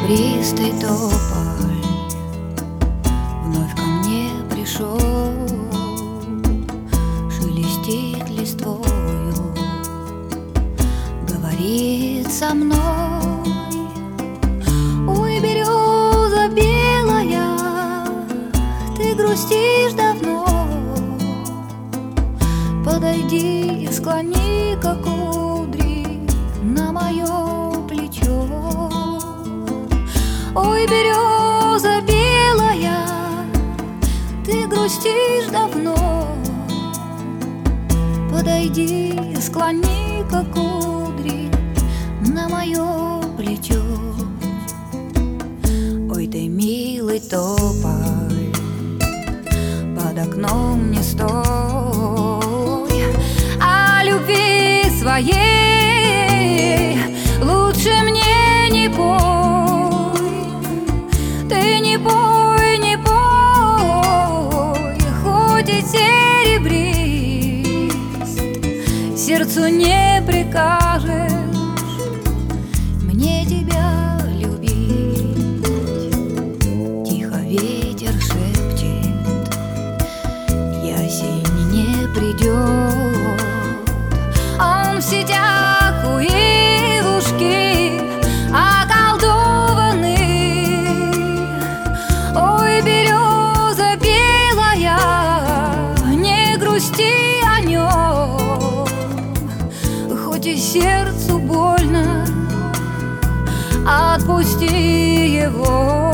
серебристый тополь вновь ко мне пришел, шелестит листвою, говорит со мной: ой, береза белая, ты грустишь давно, подойди и склони-ка кудри на мое плечо. Ой, береза белая, ты грустишь давно, подойди и склони-ка кудри на мое плечо. Ой, ты милый тополь, под окном не стой, о любви своей лучше мне не пой. Ты не пой, не пой, хоть и серебрист, сердцу не прикажешь мне тебя любить. Тихо ветер шепчет, ясень не придет, он в сетях у ивушки околдованный. Ой, береза белая, не грусти о нем, хоть и сердцу больно, отпусти его.